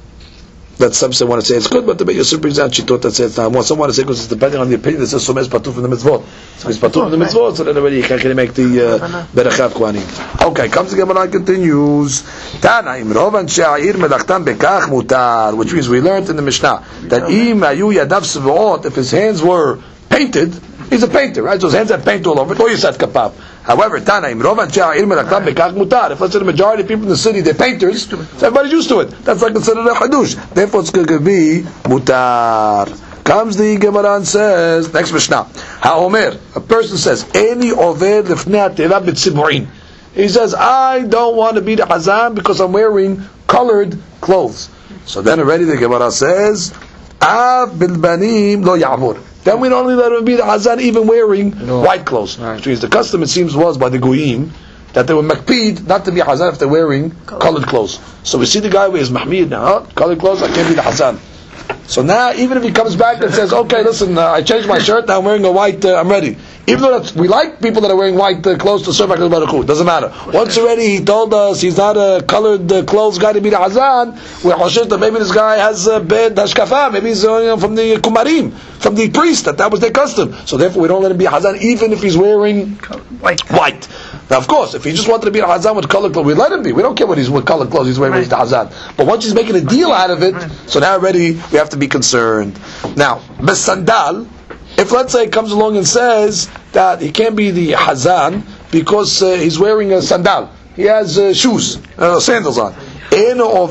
That some want to say it's good, but the Bet Yosef brings out shitot that says now. Some want to say because it's depending on the opinion that says someh is patu from the mitzvot. So it's patu from the mitzvot, so then already you can't make the beracha of Kohanim. Okay, comes the Gemara and continues. Tanaim rovan she'a'ir melachtam bekach mutar, which means we learned in the Mishnah that im ayu yadav svot, if his hands were painted, he's a painter, right? So his hands have paint all over it, or yisat kapav. However, Tanaim rovan she'a'ir melachtam bekach mutar. If let's say the majority of people in the city they're painters, so everybody's used to it. That's like considered a hadush. Therefore, it's going to be mutar. Comes the Gemara and says, next Mishnah, Ha'omer, a person says, Eni over lefnei ha'teva b'tziburin. He says, I don't want to be the Hazan because I'm wearing colored clothes. So then already the Gemara says, Av bilbanim lo ya'mur. Then we don't only let him be the Hazan even wearing white clothes. Right. Which means the custom, it seems, was by the Goyim, that they were makpid not to be Hazan if they're wearing colored clothes. So we see the guy wears mahmid now, colored clothes, I can't be the Hazan. So now, even if he comes back and says, okay, listen, I changed my shirt, now I'm wearing a white, I'm ready. Even though we like people that are wearing white clothes to serve HaKadosh Baruch Hu, doesn't matter. Once already he told us he's not a colored clothes guy to be the Hazan, we're choshesh that maybe this guy has a bad hashkafa, maybe he's from the Kumarim, from the priest, that was their custom. So therefore we don't let him be a Hazan even if he's wearing white. Now of course, if he just wanted to be a Hazan with colored clothes, we let him be. We don't care what colored clothes he's wearing when he's the Hazan. But once he's making a deal out of it, so now already we have to be concerned. Now, Besandal, if let's say it comes along and says that he can't be the Hazan because he's wearing a sandal, he has shoes, sandals on. Now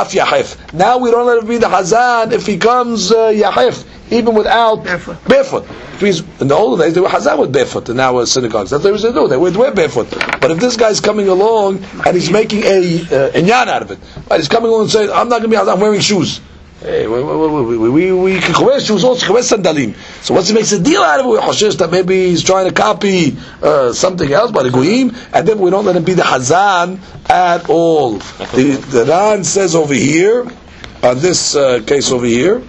we don't let him be the Hazan if he comes Yahif, even without barefoot. In the olden days they were Hazan with barefoot in our synagogues. That's what they used to do. They would wear barefoot. But if this guy's coming along and he's making a inyan out of it, right? He's coming along and saying, I'm not going to be Hazan, I'm wearing shoes. Hey, we can wear shoes also, can wear sandalim. So once he makes a deal out of it, we're choshesh that maybe he's trying to copy something else by the goyim, and then we don't let him be the Hazan at all. The Ran says over here, on this case over here,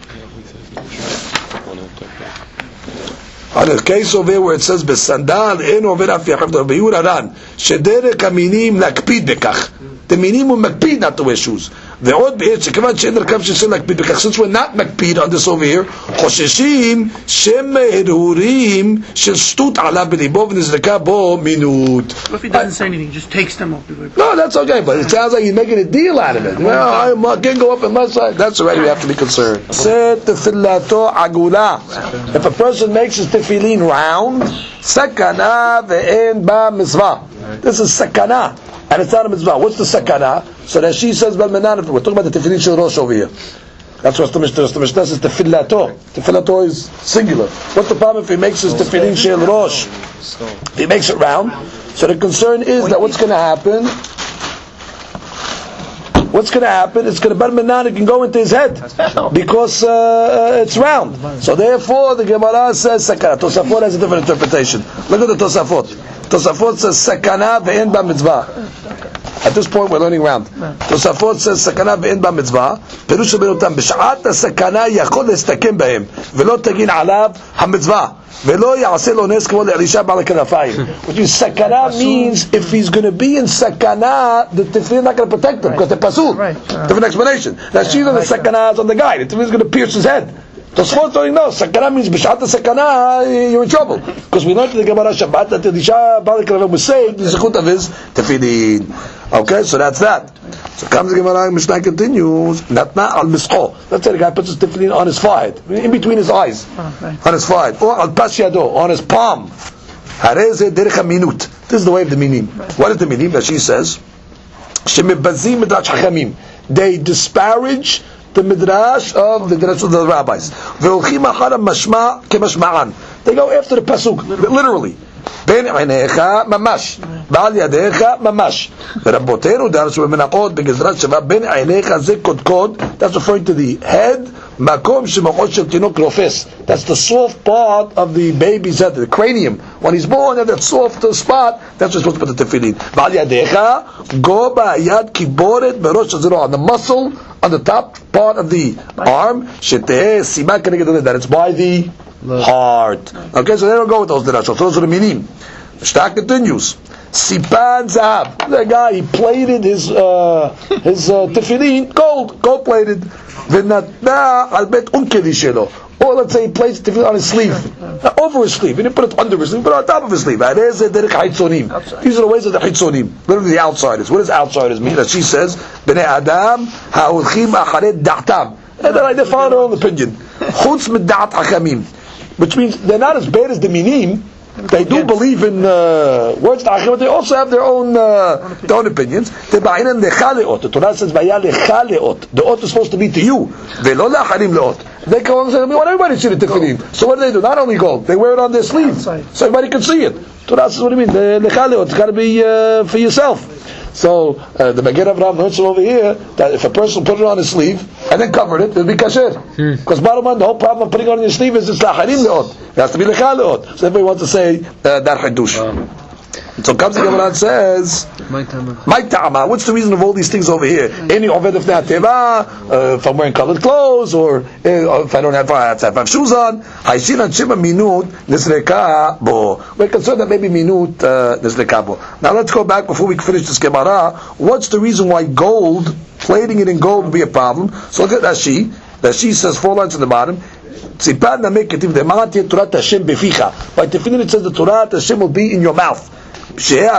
on the case over here where it says besandal en over af yachav the biyur Ran shederek aminim lakpid bekach. The minim will makpid not to wear shoes. The odd beit shekavan she'en rekav sheshem lakpid bekach. Since we're not makpid on this over here, chosheshim shem herurim shel shtut alav b'libo v'nizreka bo minut. What if he doesn't say anything, just takes them off? No, that's okay, but it sounds like he's making a deal out of it. Well, I can't go up unless that's already we have to be concerned. Set tefilato agula. If a person makes his tefillin round, sakana ve'en ba mitzvah. This is sakana. And it's not a mitzvah. What's the sakana? So that she says, we're talking about the tefillin shel rosh over here. That's what the Mishnah says, tefilato. Tefilato is singular. What's the problem if he makes his tefillin shel rosh? He makes it round. So the concern is that what's going to happen? what's going to happen? It's going to it can go into his head because it's round. So therefore, the Gemara says sakana. Tosafot has a different interpretation. Look at the Tosafot. Tosafot says sakana ve'en ba mitzvah. At this point, we're learning round. Tosafot says sakana ve'en ba mitzvah. Perush benotam b'shat sakana yachol lestakem b'hem ve'lo tagin alav hamitzvah. Ve'lo ya'aseh lo nes k'vod Elisha b'al kanafayim. Which is sakana means if he's going to be in sakana, the tefillin is not going to protect him because they're pasul. Different explanation. Now she's on the sakana is on the guy. The tefillin is going to pierce his head. Tosfot don't know. Sakana means b'shat sakana, you're in trouble. Because we learned in the Gemara Shabbat that Elisha b'al kanafayim was saved the zechut of his tefillin. Okay, so that's that. So comes the Gemara, Mishnah continues. Natna al misqo. Let's say the guy puts his tefillin on his forehead, in between his eyes, on his forehead, or al pas yado, on his palm. Hareze derech minut. This is the way of the minim. What is the minim? That she says, shemibazim midrash hachamim. They disparage the midrash of the rabbis. Ve'olchim achar mashma kemashma'an. They go after the pasuk, literally. Ben עיניך ממש, בעל ידיך ממש. ורבותינו דרשו במנחות בגזרת שווה בין עיניך זה קודקוד. That's referring to the head. מקום שמוחו של תינוק רופס. That's the soft part of the baby's head, the cranium. When he's born, that soft spot, that's what's supposed to put the tefillin. בעל ידיך, go ביד קיבורת בראש הזרוע. On the muscle, on the top part of the arm, שתהה סימן כנגד זה. That it's by the heart. Okay, so they don't go with those dirashos. Those are the minim. Shtak continues. Sipan zahab. The guy, he plated his tefillin gold plated. V'natna al bet unkeli shelo. Or let's say he placed tefillin on his sleeve, over his sleeve. He didn't put it under his sleeve, but on top of his sleeve. These are the ways of the hitzonim, literally the outsiders. What does outsiders mean? As she says, bnei adam ha'olchim acharei da'atam. And then they follow their own opinion. Chutz mid'at hachamim. Which means they're not as bad as the minim. They do believe in words, but they also have their own opinions. The Torah says, the ot is supposed to be to you. They come along and say, we want everybody to see the tefillin. So what do? Not only gold, they wear it on their sleeve, so everybody can see it. Torah says, what do you mean? The it's got to be for yourself. So the Magen Avraham learns from over here that if a person put it on his sleeve and then covered it, it'll be kasher. Because bottom line, the whole problem of putting it on your sleeve is it's lacharim leot. It has to be lecha leot. So everybody wants to say that hadush. So comes the Gemara and says, "My ta'ama." What's the reason of all these things over here? Any oved of teva, if I'm wearing colored clothes, or if I don't have shoes on. Haishin and shima minut nisreka bo. We're concerned that maybe minut nisreka bo. Now let's go back before we finish this Gemara. What's the reason why gold, plating it in gold, would be a problem? So look at Rashi. Rashi says 4 lines at the bottom. Tzipad namek ketiv de'ma'at Torah Hashem beficha. By tefillin it says the Torah Hashem will be in your mouth. From here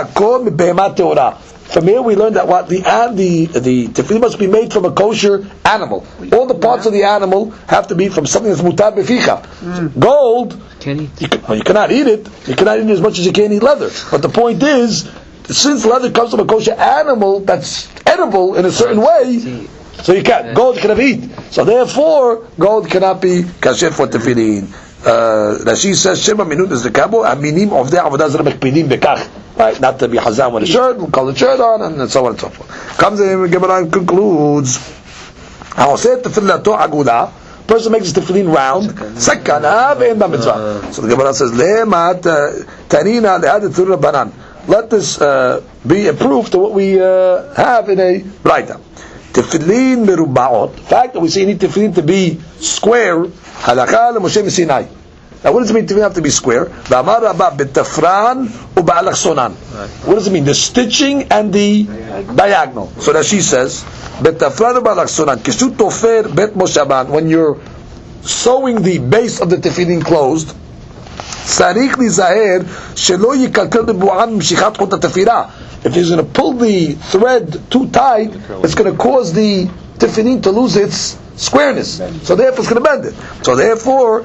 we learned that what the tefillin must be made from a kosher animal. All the parts of the animal have to be from something that's mutar beficha. Gold, you cannot eat it. You cannot eat it as much as you can eat leather. But the point is, since leather comes from a kosher animal that's edible in a certain way, so you can't. Gold you cannot eat. So therefore, gold cannot be kasher for tefillin. Rashi says Shema minut is the kabo. Aminim of the avodah zara mekpidim bekach. Right, not to be hazam with a shirt, we'll call the shirt on, and so on and so forth. Comes in the Gemara and concludes. Ha'oseh tefilato aguda. Person makes his tefillin round. Sakana ve'en b'mitzvah. So the Gemara says le'mat tanina le'ad tzur banan. Let this be a proof to what we have in a braita. Tefillin merubaot. The fact that we say you need tefillin to be square. Halakha leMoshe Sinai. Now, what does it mean tefillin have to be square? Ba'amar Rabba betafran u'ba'alachsonan. What does it mean? The stitching and the diagonal. So that she says, betafran u'ba'alachsonan. Kishu tofer bet moshaban. When you're sewing the base of the tefillin closed, sarich lizaher shelo yikalkel bebu'an mshichat chut ha'tefila. If he's going to pull the thread too tight, it's going to cause the tefillin to lose its squareness. So therefore it's going to bend it. So therefore,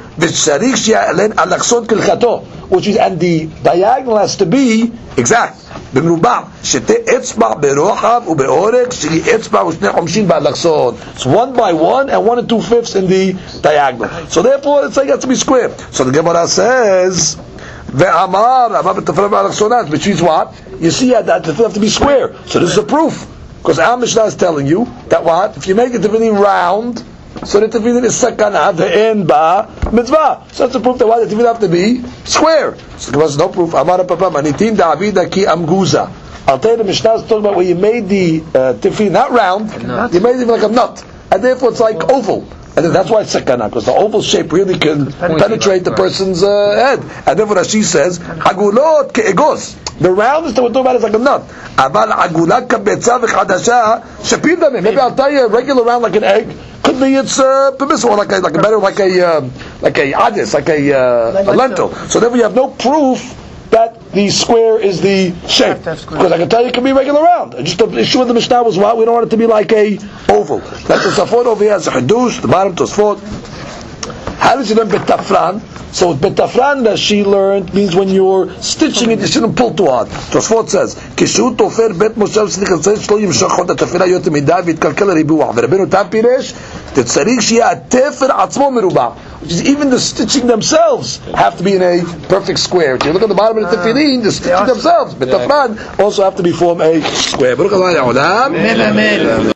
which is, and the diagonal has to be exact. It's 1 by 1 and 1 2/5 in the diagonal. So therefore it's like it has to be square. So the Gemara says, which means what? You see that it have to be square. So this is a proof Because our Mishnah is telling you that what? If you make a tefillin round, so the tefillin is sakana, the end ba mitzvah. So that's a proof that why the tefillin have to be square. So there's no proof. Amar Papa Manitin Da'avida ki amguza. I'll tell you the Mishnah is talking about where you made the tefillin not round, you made it like a nut, and therefore it's like oval. And that's why it's sakana, because the oval shape really can penetrate the person's head. And therefore Rashi says, agulot ke'egos. The roundness that we're talking about is like a nut. Aval agulat kabetza v'chadasha shapir damim. Maybe I'll tell you a regular round like an egg. Could be it's permissible, like a adis, like a lentil. So therefore you have no proof that the square is the shape. Because I can tell you it can be regular round. Just the issue of the Mishnah was what? We don't want it to be like a oval. That's the Tosfot over here as a Hadush, the bottom Tosfot. How does it learn betafran? So betafran that she learned means when you're stitching it, you shouldn't pull too hard. Tosfot says, Kishu tofer bet moshav slichas shlo yimshach chot atafila yot midah v'itkalkel ribuah. V'Rabbeinu Tam piresh tetzarich sheyeh atefer atzmo merubah. Which is even the stitching themselves have to be in a perfect square. If you look at the bottom of the tefillin, the stitching themselves, betafran, also have to be form a square.